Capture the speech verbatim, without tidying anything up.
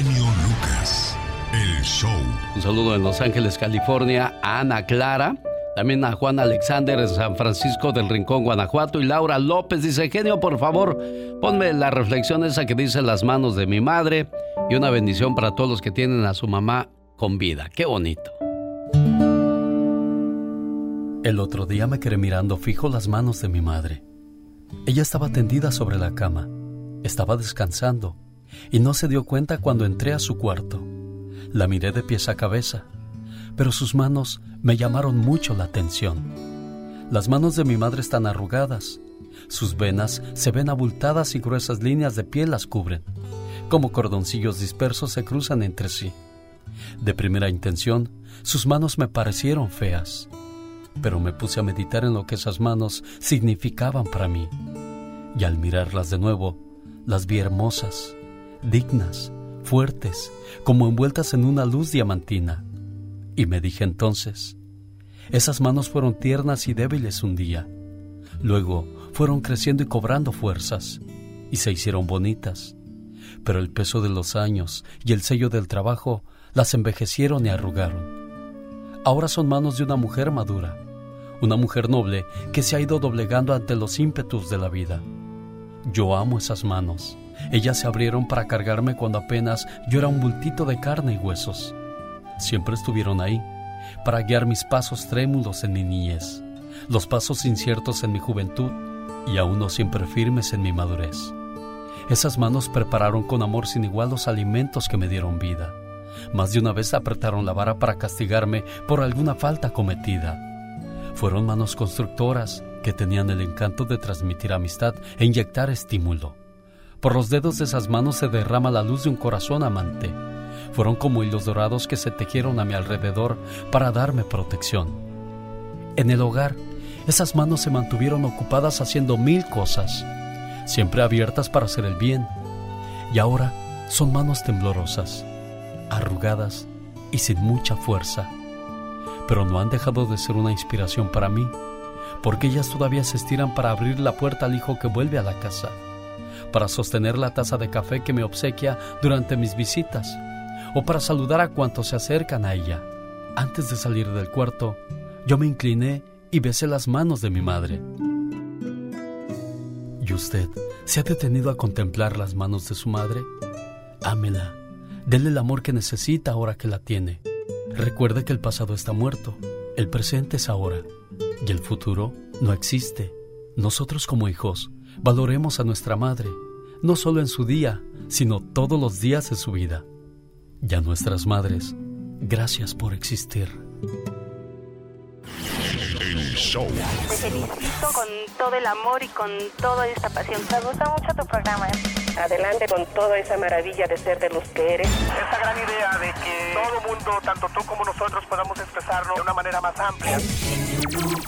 genio Lucas, el show. Un saludo en Los Ángeles, California, a Ana Clara. También a Juan Alexander en San Francisco del Rincón, Guanajuato. Y Laura López dice: genio, por favor, ponme la reflexión esa que dice las manos de mi madre. Y una bendición para todos los que tienen a su mamá con vida. ¡Qué bonito! El otro día me quedé mirando fijo las manos de mi madre. Ella estaba tendida sobre la cama. Estaba descansando. Y no se dio cuenta cuando entré a su cuarto. La miré de pies a cabeza. Pero sus manos me llamaron mucho la atención. Las manos de mi madre están arrugadas. Sus venas se ven abultadas y gruesas líneas de piel las cubren. Como cordoncillos dispersos se cruzan entre sí. De primera intención, sus manos me parecieron feas. Pero me puse a meditar en lo que esas manos significaban para mí. Y al mirarlas de nuevo, las vi hermosas, dignas, fuertes, como envueltas en una luz diamantina. Y me dije entonces, esas manos fueron tiernas y débiles un día. Luego fueron creciendo y cobrando fuerzas, y se hicieron bonitas. Pero el peso de los años y el sello del trabajo las envejecieron y arrugaron. Ahora son manos de una mujer madura, una mujer noble que se ha ido doblegando ante los ímpetus de la vida. Yo amo esas manos. Ellas se abrieron para cargarme cuando apenas yo era un bultito de carne y huesos. Siempre estuvieron ahí, para guiar mis pasos trémulos en mi niñez, los pasos inciertos en mi juventud y aún no siempre firmes en mi madurez. Esas manos prepararon con amor sin igual los alimentos que me dieron vida. Más de una vez apretaron la vara para castigarme por alguna falta cometida. Fueron manos constructoras que tenían el encanto de transmitir amistad e inyectar estímulo. Por los dedos de esas manos se derrama la luz de un corazón amante. Fueron como hilos dorados que se tejieron a mi alrededor para darme protección. En el hogar, esas manos se mantuvieron ocupadas haciendo mil cosas, siempre abiertas para hacer el bien. Y ahora son manos temblorosas, arrugadas y sin mucha fuerza. Pero no han dejado de ser una inspiración para mí, porque ellas todavía se estiran para abrir la puerta al hijo que vuelve a la casa, para sostener la taza de café que me obsequia durante mis visitas, o para saludar a cuantos se acercan a ella. Antes de salir del cuarto, yo me incliné y besé las manos de mi madre. ¿Y usted se ha detenido a contemplar las manos de su madre? Ámela, dele el amor que necesita ahora que la tiene. Recuerde que el pasado está muerto, el presente es ahora, y el futuro no existe. Nosotros como hijos valoremos a nuestra madre, no solo en su día, sino todos los días de su vida. Y a nuestras madres, gracias por existir. El show. Te felicito con todo el amor y con toda esta pasión. Me gusta mucho tu programa. Adelante con toda esa maravilla de ser de los que eres. Esta gran idea de que todo mundo, tanto tú como nosotros, podamos expresarlo de una manera más amplia.